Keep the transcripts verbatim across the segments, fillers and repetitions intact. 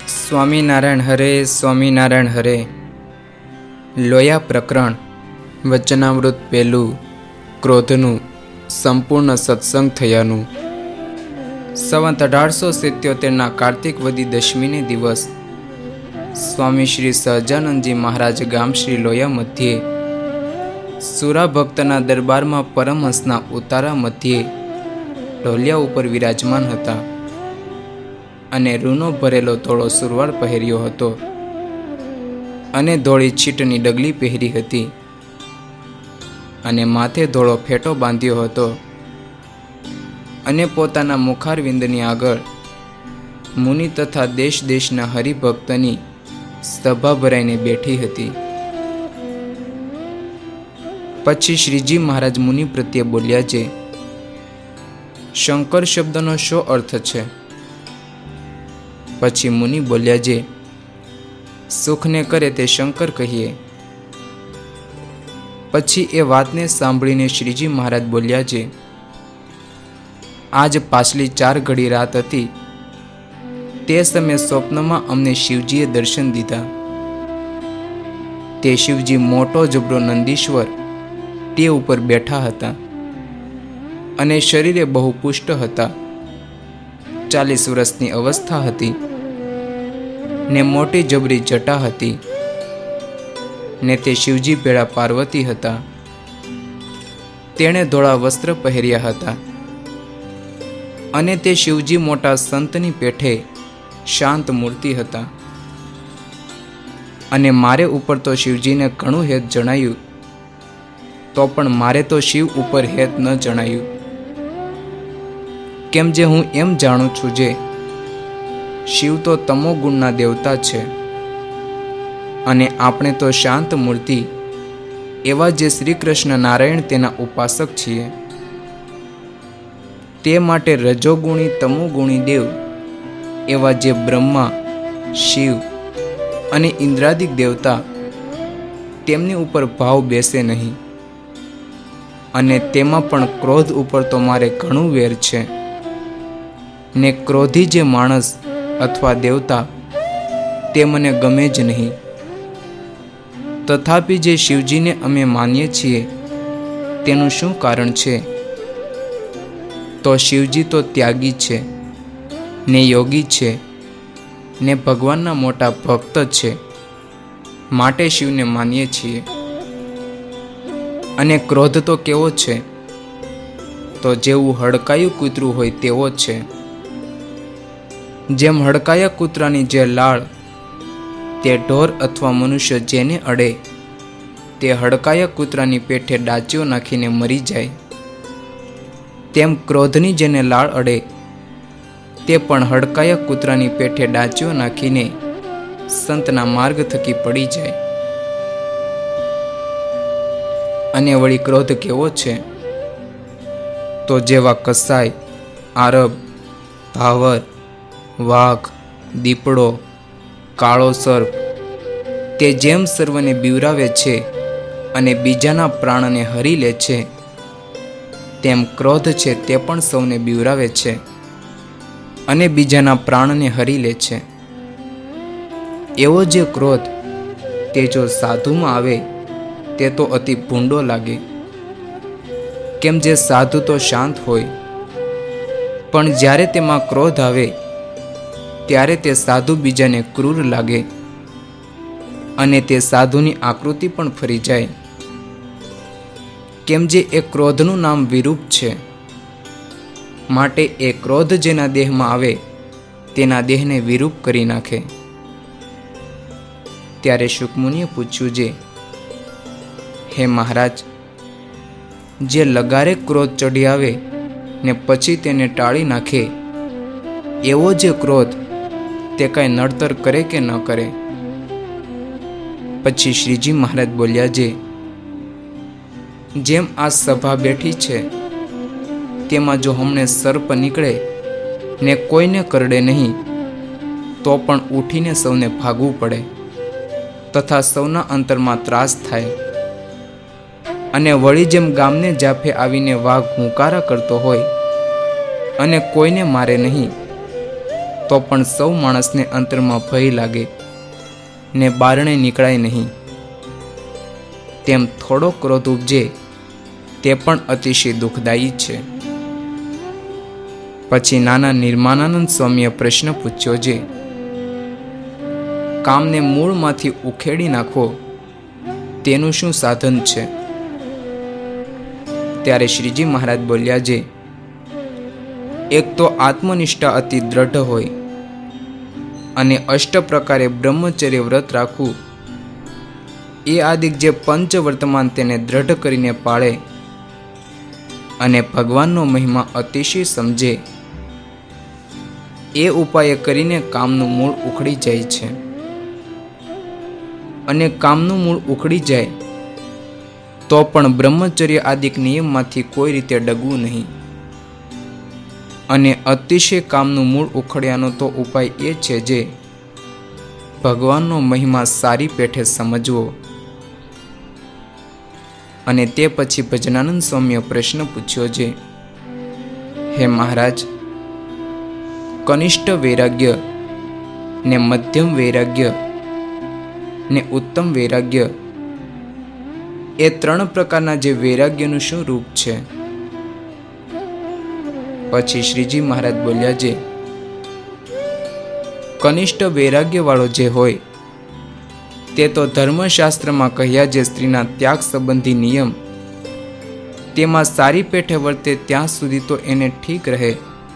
સ્વામિનારાયણ હરે સ્વામિનારાયણ હરે. લોયા પ્રકરણ વચનામૃત પહેલું. ક્રોધનું સંપૂર્ણ સત્સંગ થયાનું. સંવત અઢારસો સિત્યોતેરના કાર્તિક વદી દશમીને દિવસ સ્વામી શ્રી સહજાનંદજી મહારાજ ગામ શ્રી લોયા મધ્યે સુરા ભક્તના દરબારમાં પરમહંસના ઉતારા મધ્યે ઢોલિયા ઉપર વિરાજમાન હતા અને રૂનો ભરેલો ધોળો સુરવાળ પહેર્યો હતો અને ધોળી છીટની ડગલી પહેરી હતી અને માથે ધોળો ફેટો બાંધ્યો હતો અને પોતાના મુખારવિંદની આગળ મુનિ તથા દેશ દેશના હરિભક્તની સભા ભરાઈને બેઠી હતી. પછી શ્રીજી મહારાજ મુનિ પ્રત્યે બોલ્યા છે, શંકર શબ્દનો શો અર્થ છે? પછી મુનિ બોલ્યા છે, સુખને કરે તે શંકર કહીએ. પછી એ વાતને સાંભળીને શ્રીજી મહારાજ બોલ્યા છે, આજ પાછલી ચાર ઘડી રાત હતી તે સમયે સ્વપ્નમાં અમને શિવજીએ દર્શન દીધા. તે શિવજી મોટો જબરો નંદીશ્વર તે ઉપર બેઠા હતા અને શરીરે બહુ પુષ્ટ હતા. ચાલીસ વર્ષની અવસ્થા હતી ને મોટી જબરી જટા હતી ને તે શિવજી ભેળા પાર્વતી હતા. તેણે ધોળા વસ્ત્ર પહેર્યા હતા અને તે શિવજી મોટા સંતની પેઠે શાંત મૂર્તિ હતા. અને મારે ઉપર તો શિવજીને ઘણું હેત જણાયું, તો પણ મારે તો શિવ ઉપર હેત ન જણાયું. કેમ જે હું એમ જાણું છું જે શિવ તો તમો ગુણના દેવતા છે અને આપણે તો શાંત મૂર્તિ એવા જે શ્રી કૃષ્ણ નારાયણ તેના ઉપાસક છીએ. તે માટે રજોગુણી તમોગુણી દેવ એવા જે બ્રહ્મા, શિવ અને ઇન્દ્રાદિક દેવતા તેમની ઉપર ભાવ બેસે નહીં. અને તેમાં પણ ક્રોધ ઉપર તો મારે ઘણું વેર છે ને ક્રોધી જે માણસ અથવા દેવતા તે મને ગમે જ નહીં. તથાપિ જે શિવજીને અમે માનીએ છીએ તેનું શું કારણ છે? તો શિવજી તો ત્યાગી છે ને યોગી છે ને ભગવાનના મોટા ભક્ત છે, માટે શિવને માનીએ છીએ. અને ક્રોધ તો કેવો છે? તો જેવું હડકાયું કૂતરું હોય તેવો જ છે. જેમ હડકાયા કૂતરાની જે લાળ તે ઢોર અથવા મનુષ્ય જેને અડે તે હડકાયા કૂતરાની પેઠે ડાચીઓ નાખીને મરી જાય, તેમ ક્રોધની જેને લાળ અડે તે પણ હડકાયા કૂતરાની પેઠે ડાચીઓ નાખીને સંતના માર્ગ થકી પડી જાય. અને વળી ક્રોધ કેવો છે? તો જેવા કસાય, આરબ, ભાવર, વાઘ, દીપડો, કાળો સર્પ તે જેમ સર્વને બીવરાવે છે અને બીજાના પ્રાણને હરી લે છે, તેમ ક્રોધ છે તે પણ સૌને બીવરાવે છે અને બીજાના પ્રાણને હરી લે છે. એવો જે ક્રોધ તે જો સાધુમાં આવે તે તો અતિ ભૂંડો લાગે. કેમ જે સાધુ તો શાંત હોય, પણ જ્યારે તેમાં ક્રોધ આવે ત્યારે તે સાધુ બીજાને ક્રૂર લાગે અને તે સાધુની આકૃતિ પણ ફરી જાય. કેમ જે એ ક્રોધનું નામ વિરૂપ છે, માટે એ ક્રોધ જેના દેહમાં આવે તેના દેહને વિરૂપ કરી નાખે. ત્યારે શુકમુનિએ પૂછ્યું છે, હે મહારાજ, જે લગારે ક્રોધ ચડી આવે ને પછી તેને ટાળી નાખે એવો જે ક્રોધ તે કાંઈ નડતર કરે કે ન કરે? પછી શ્રીજી મહારાજ બોલ્યા છે, જેમ આ સભા બેઠી છે તેમાં જો હમણે સર્પ નીકળે ને કોઈને કરડે નહીં તો પણ ઉઠીને સૌને ભાગવું પડે તથા સૌના અંતરમાં ત્રાસ થાય. અને વળી જેમ ગામને જાફે આવીને વાઘ હુંકારા કરતો હોય અને કોઈને મારે નહીં, તો પણ સૌ માણસને અંતરમાં ભય લાગે ને બારણે નીકળાય નહીં. તેમ થોડો ક્રોધ ઉપજે તે પણ અતિશય દુઃખદાયી છે. પછી નાના નિર્માનાનંદ સ્વામીએ પ્રશ્ન પૂછ્યો છે, કામને મૂળમાંથી ઉખેડી નાખો તેનું શું સાધન છે? ત્યારે શ્રીજી મહારાજ બોલ્યા છે, એક તો આત્મનિષ્ઠા અતિ દ્રઢ હોય અને અષ્ટ પ્રકારે બ્રહ્મચર્ય વ્રત રાખવું, એ આદિક જે પંચ વર્તમાન તેને દ્રઢ કરીને પાળે અને ભગવાનનો મહિમા અતિશય સમજે, એ ઉપાય કરીને કામનું મૂળ ઉખડી જાય છે. અને કામનું મૂળ ઉખડી જાય તો પણ બ્રહ્મચર્ય આદિક નિયમમાંથી કોઈ રીતે ડગવું નહીં. અને અતિશય કામનું મૂળ ઉખડ્યાનો તો ઉપાય એ છે જે ભગવાનનો મહિમા સારી પેઠે સમજવો. અને તે પછી ભજનાનંદ સ્વામીએ પ્રશ્ન પૂછ્યો છે, હે મહારાજ, કનિષ્ઠ વૈરાગ્ય ને મધ્યમ વૈરાગ્ય ને ઉત્તમ વૈરાગ્ય, એ ત્રણ પ્રકારના જે વૈરાગ્યનું શું રૂપ છે? પછી શ્રીજી મહારાજ બોલ્યા છે, કનિષ્ઠ વૈરાગ્ય વાળો જે હોય તે તો ધર્મશાસ્ત્રમાં કહ્યા જે સ્ત્રીના ત્યાગ સંબંધી નિયમ તેમાં સારી પેઠે વર્તે ત્યાં સુધી તો એને ઠીક રહે,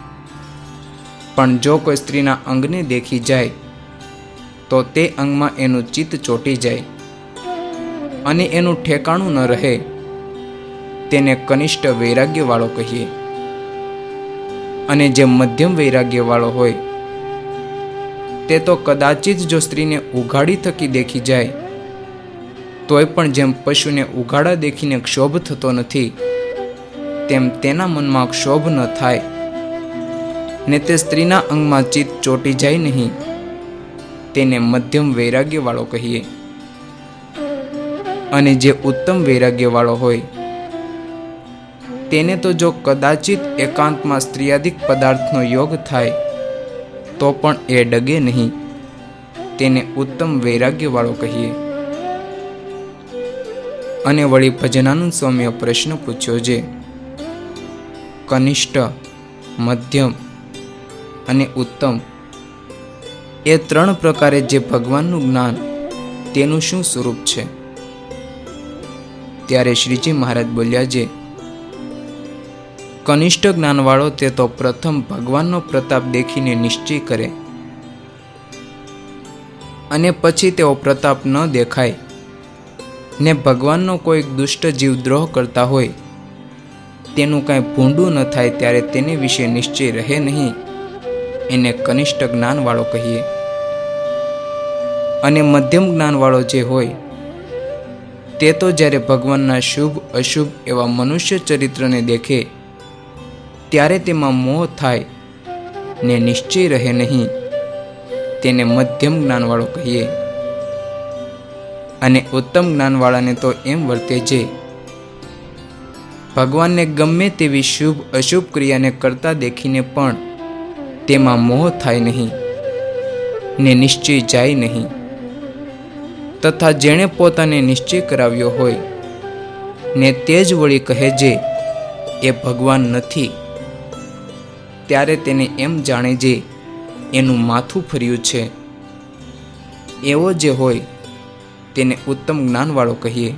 પણ જો કોઈ સ્ત્રીના અંગને દેખી જાય તો તે અંગમાં એનું ચિત્ત ચોંટી જાય અને એનું ઠેકાણું ન રહે, તેને કનિષ્ઠ વૈરાગ્ય વાળો કહીએ. અને જે મધ્યમ વૈરાગ્ય વાળો હોય તે તો કદાચિત જો સ્ત્રીને ઉઘાડી થકી દેખી જાય તોય પણ જેમ પશુને ઉઘાડા દેખીને ક્ષોભ થતો નથી તેમ તેના મનમાં ક્ષોભ ન થાય ને તે સ્ત્રીના અંગમાં ચિત્ત ચોંટી જાય નહીં, તેને મધ્યમ વૈરાગ્ય વાળો કહીએ. અને જે ઉત્તમ વૈરાગ્ય વાળો હોય તેને તો જો કદાચિત એકાંતમાં સ્ત્રીયાદિક પદાર્થનો યોગ થાય તો પણ એ ડગે નહીં, તેને ઉત્તમ વૈરાગ્ય વાળો કહીએ. અને વળી ભજનાનંદ સ્વામીએ પ્રશ્ન પૂછ્યો છે, કનિષ્ઠ, મધ્યમ અને ઉત્તમ, એ ત્રણ પ્રકારે જે ભગવાનનું જ્ઞાન તેનું શું સ્વરૂપ છે? ત્યારે શ્રીજી મહારાજ બોલ્યા છે, કનિષ્ઠ જ્ઞાનવાળો તે તો પ્રથમ ભગવાનનો પ્રતાપ દેખીને નિશ્ચય કરે અને પછી તેઓ પ્રતાપ ન દેખાય ને ભગવાનનો કોઈ દુષ્ટ જીવ દ્રોહ કરતા હોય તેનું કાંઈ ભૂંડું ન થાય ત્યારે તેને વિશે નિશ્ચય રહે નહીં, એને કનિષ્ઠ જ્ઞાનવાળો કહીએ. અને મધ્યમ જ્ઞાનવાળો જે હોય તે તો જ્યારે ભગવાનના શુભ અશુભ એવા મનુષ્ય ચરિત્રને દેખે ત્યારે તેમાં મોહ થાય ને નિશ્ચય રહે નહીં, તેને મધ્યમ જ્ઞાનવાળો કહીએ. અને ઉત્તમ જ્ઞાનવાળાને તો એમ વર્તે છે, ભગવાનને ગમે તેવી શુભ અશુભ ક્રિયાને કરતા દેખીને પણ તેમાં મોહ થાય નહીં ને નિશ્ચય જાય નહીં, તથા જેણે પોતાને નિશ્ચય કરાવ્યો હોય ને તે જ વળી કહે છે એ ભગવાન નથી, ત્યારે તેને એમ જાણે છે એનું માથું ફર્યું છે, એવો જે હોય તેને ઉત્તમ જ્ઞાનવાળો કહીએ.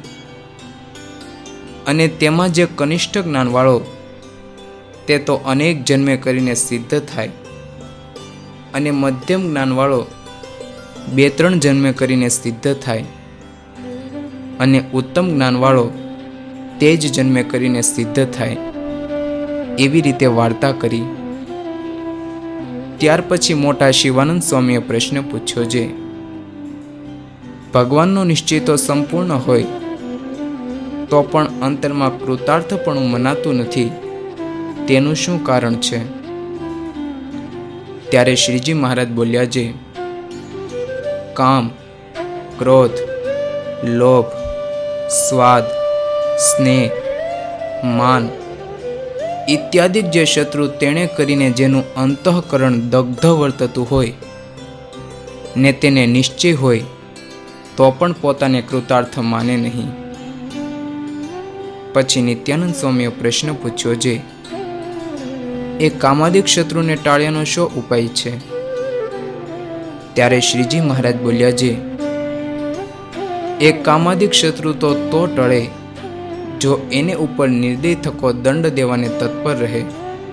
અને તેમાં જે કનિષ્ઠ જ્ઞાનવાળો તે તો અનેક જન્મે કરીને સિદ્ધ થાય, અને મધ્યમ જ્ઞાનવાળો બે ત્રણ જન્મે કરીને સિદ્ધ થાય, અને ઉત્તમ જ્ઞાનવાળો તે જ જન્મે કરીને સિદ્ધ થાય. એવી રીતે વાર્તા કરી. ત્યાર પછી મોટા શિવાનંદ સ્વામીએ પ્રશ્ન પૂછ્યો છે, ભગવાનનો નિશ્ચય તો સંપૂર્ણ હોય તો પણ અંતરમાં કૃતાર્થપણું મનાતું નથી, તેનું શું કારણ છે? ત્યારે શ્રીજી મહારાજ બોલ્યા છે, કામ, ક્રોધ, લોભ, સ્વાદ, સ્નેહ, માન ઇત્યાદિ જે શત્રુ તેણે કરીને જેનું અંતઃકરણ દગ્ધ વર્તતું હોય ને તેને નિશ્ચય હોય તો પણ પોતાને કૃતાર્થ માને નહીં. પછી નિત્યાનંદ સ્વામીએ પ્રશ્ન પૂછ્યો, જે એ કામાદિક શત્રુને ટાળ્યાનો શો ઉપાય છે? ત્યારે શ્રીજી મહારાજ બોલ્યા, જે એ કામાદિક શત્રુ તો તો ટળે જો એને ઉપર નિર્દય થકો દંડ દેવાને તત્પર રહે.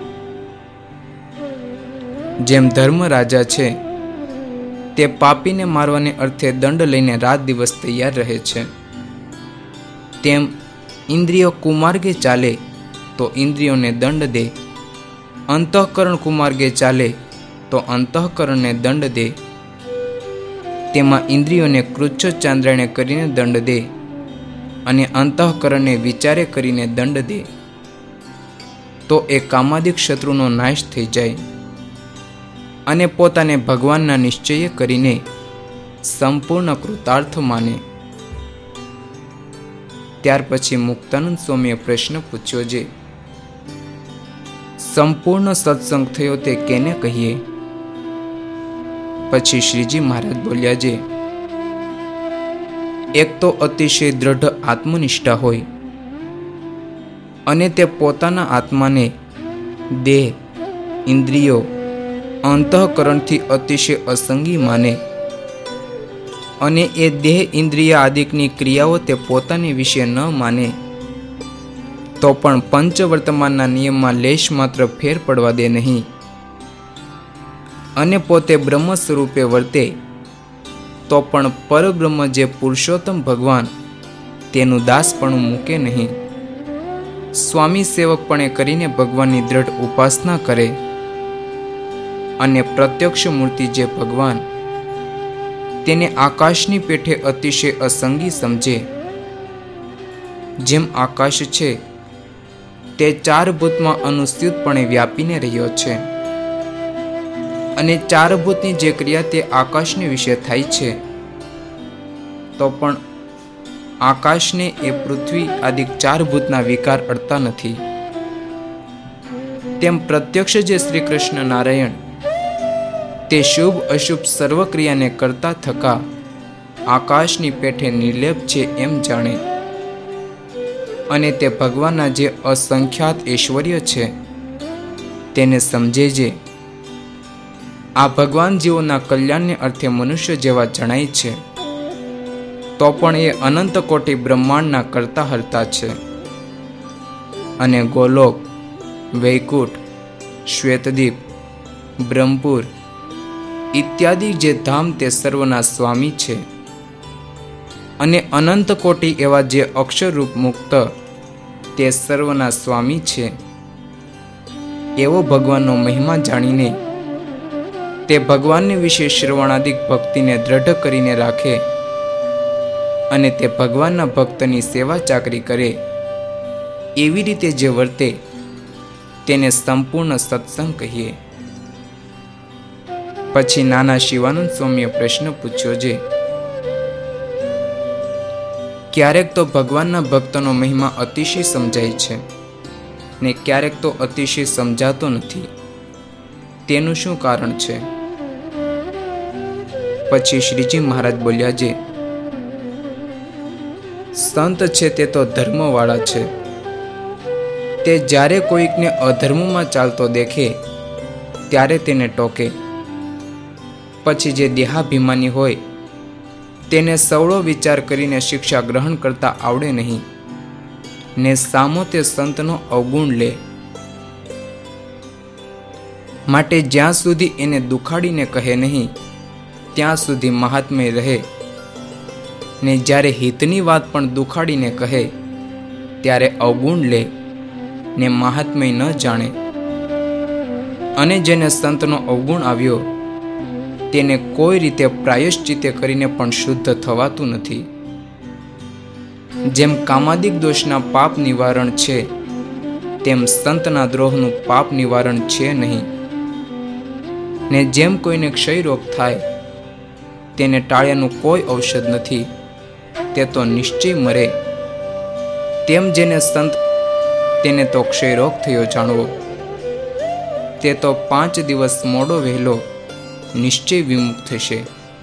જેમ ધર્મ રાજા છે તે પાપીને મારવાને અર્થે દંડ લઈને રાત દિવસ તૈયાર રહે છે, તેમ ઇન્દ્રિયો કુમાર્ગે ચાલે તો ઇન્દ્રિયોને દંડ દે, અંતઃકરણ કુમાર્ગે ચાલે તો અંતઃકરણને દંડ દે. તેમાં ઇન્દ્રિયોને કૃચ્છ ચાંદ્રાયણે કરીને દંડ દે અને અંતઃકરણને વિચારે કરીને દંડ દે, તો એ કામાદિક શત્રુનો નાશ થઈ જાય અને પોતાને ભગવાનના નિશ્ચય કરીને સંપૂર્ણ કૃતાર્થ માને. ત્યાર પછી મુક્તાનંદ સ્વામીએ પ્રશ્ન પૂછ્યો, જે સંપૂર્ણ સત્સંગ થયો તે કેને કહીએ? પછી શ્રીજી મહારાજ બોલ્યા, જે એક તો અતિશય દ્રઢ આત્મનિષ્ઠા હોય અને તે પોતાના આત્માને દેહ, ઇન્દ્રિયો, અંતઃકરણથી અતિશય અસંગી માને અને એ દેહ, ઇન્દ્રિય આદિકની ક્રિયાઓ તે પોતાની વિશે ન માને તો પણ પંચવર્તમાનના નિયમમાં લેશ માત્ર ફેર પડવા દે નહીં અને પોતે બ્રહ્મ સ્વરૂપે વર્તે તો પણ પરબ્રહ્મ જે પુરુષોત્તમ ભગવાન તેનું દાસપણું મૂકે નહીં. સ્વામી સેવકપણે કરીને ભગવાનની દ્રઢ ઉપાસના કરે અને પ્રત્યક્ષ મૂર્તિ જે ભગવાન તેને આકાશની પેઠે અતિશય અસંગી સમજે. જેમ આકાશ છે તે ચાર ભૂતમાં અનુસ્યુતપણે વ્યાપીને રહ્યો છે અને ચાર ભૂતની જે ક્રિયા તે આકાશને વિશે થાય છે, તો પણ આકાશને એ પૃથ્વી આદિ ચાર ભૂતના વિકાર અડતા નથી. તેમ પ્રત્યક્ષ જે શ્રી કૃષ્ણ નારાયણ તે શુભ અશુભ સર્વ ક્રિયાને કરતા થકા આકાશની પેઠે નિર્લેપ છે એમ જાણે અને તે ભગવાનના જે અસંખ્યાત ઐશ્વર્ય છે તેને સમજે. જે આ ભગવાન જીવોના કલ્યાણને અર્થે મનુષ્ય જેવા જણાય છે, તો પણ એ અનંત કોટી બ્રહ્માંડના કરતા હરતા છે અને ગોલોક, વૈકુંઠ, શ્વેતદીપ, બ્રહ્મપુર ઇત્યાદિ જે ધામ તે સર્વના સ્વામી છે અને અનંત કોટી એવા જે અક્ષરરૂપ મુક્ત તે સર્વના સ્વામી છે. એવો ભગવાનનો મહિમા જાણીને તે ભગવાનને વિશે શ્રવણાદિક ભક્તિને દ્રઢ કરીને રાખે અને તે ભગવાનના ભક્તની સેવા ચાકરી કરે, એવી રીતે જે વર્તે તેને સંપૂર્ણ સત્સંગ કહીએ. પછી નાના શિવાનંદ સ્વામીએ પ્રશ્ન પૂછ્યો, જે ક્યારેક તો ભગવાનના ભક્તનો મહિમા અતિશય સમજાય છે ને ક્યારેક તો અતિશય સમજાતો નથી, તેનું શું કારણ છે? પછી શ્રીજી મહારાજ બોલ્યા, જે સંત છે તે તો ધર્મવાળા છે, તે જ્યારે કોઈકને અધર્મમાં ચાલતો દેખે ત્યારે તેને ટોકે. પછી જે દેહાભિમાની હોય તેને સવળો વિચાર કરીને શિક્ષા ગ્રહણ કરતા આવડે નહીં ને સામો તે સંતનો અવગુણ લે. માટે જ્યાં સુધી એને દુખાડીને કહે નહીં ત્યાં સુધી મહાત્મ્ય રહે ને જ્યારે હિતની વાત પણ દુખાડીને કહે ત્યારે અવગુણ લે ને મહાત્મ્ય ન જાણે. અને જેને સંતનો અવગુણ આવ્યો તેને કોઈ રીતે પ્રાયશ્ચિતે કરીને પણ શુદ્ધ થવાતું નથી. જેમ કામાદિક દોષના પાપ નિવારણ છે તેમ સંતના દ્રોહનું પાપ નિવારણ છે નહીં. ને જેમ કોઈને ક્ષય રોગ થાય તેને ટાળ્યાનું કોઈ ઔષધ નથી, તે તો નિશ્ચય મરે. તેમ જેને સંત તેને તો ક્ષયરોગ થયો જાણવો. તે તો પાંચ દિવસ મોડો વહેલો નિશ્ચય વિમુખ થશે.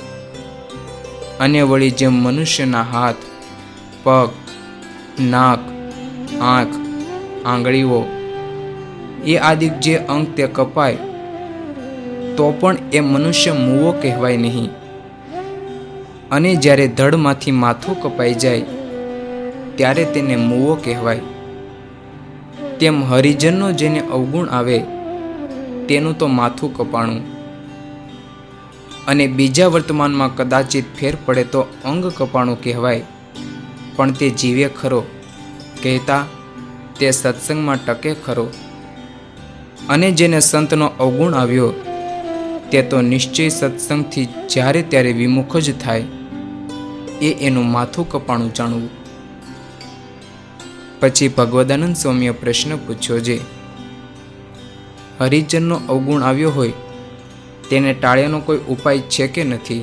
અને વળી જેમ મનુષ્યના હાથ, પગ, નાક, આંખ, આંગળીઓ એ આદિ જે અંગ તે કપાય તો પણ એ મનુષ્ય મૂવો કહેવાય નહીં. અને જ્યારે ધડમાંથી માથું કપાઈ જાય ત્યારે તેને મૂવો કહેવાય. તેમ હરિજનનો જેને અવગુણ આવે તેનું તો માથું કપાણું. અને બીજા વર્તમાનમાં કદાચિત ફેર પડે તો અંગ કપાણું કહેવાય. પણ તે જીવે ખરો કહેતા તે સત્સંગમાં ટકે ખરો. અને જેને સંતનો અવગુણ આવ્યો તે તો નિશ્ચય સત્સંગથી જ્યારે ત્યારે વિમુખ જ થાય. એ એનું માથું કપાણું જાણવું. પછી ભગવદાનંદ સ્વામીએ પ્રશ્ન પૂછ્યો, જે હરિજનનો અવગુણ આવ્યો હોય તેને ટાળ્યાનો કોઈ ઉપાય છે કે નથી?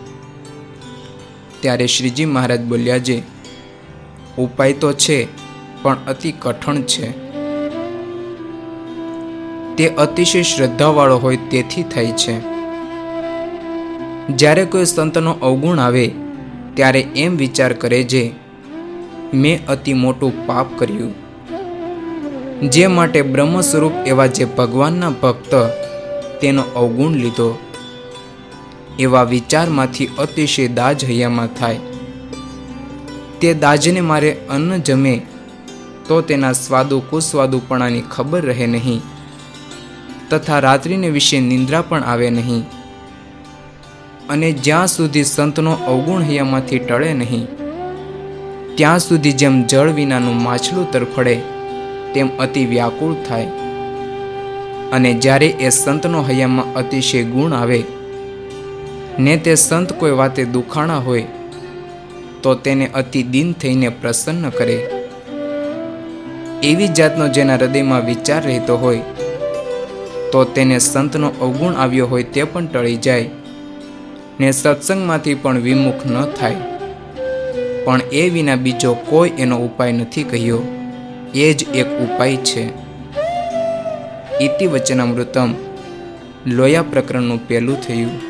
ત્યારે શ્રીજી મહારાજ બોલ્યા, જે ઉપાય તો છે પણ અતિ કઠણ છે. તે અતિશય શ્રદ્ધાવાળો હોય તેથી થાય છે. જ્યારે કોઈ સંતનો અવગુણ આવે ત્યારે એમ વિચાર કરે, જે મેં અતિ મોટું પાપ કર્યું. જે માટે બ્રહ્મ સ્વરૂપ એવા જે ભગવાનના ભક્ત તેનો અવગુણ લીધો. એવા વિચારમાંથી અતિશય દાજ હૈયામાં થાય. તે દાજને મારે અન્ન જમે તો તેના સ્વાદુ કુસ્વાદુપણાની ખબર રહે નહીં, તથા રાત્રિને વિશે નિંદ્રા પણ આવે નહીં. અને જ્યાં સુધી સંતનો અવગુણ હૈયામાંથી ટળે નહીં ત્યાં સુધી જેમ જળ વિનાનું માછલું તરફડે તેમ અતિ વ્યાકુળ થાય. અને જ્યારે એ સંતનો હૈયામાં અતિશય ગુણ આવે ને તે સંત કોઈ વાતે દુખાણા હોય તો તેને અતિ દીન થઈને પ્રસન્ન કરે. એવી જાતનો જેના હૃદયમાં વિચાર રહેતો હોય તો તેને સંતનો અવગુણ આવ્યો હોય તે પણ ટળી જાય ને સત્સંગમાંથી પણ વિમુખ ન થાય. પણ એ વિના બીજો કોઈ એનો ઉપાય નથી કહ્યો. એ જ એક ઉપાય છે. ઇતિ વચનામૃતમ લોયા પ્રકરણનું પહેલું થયું.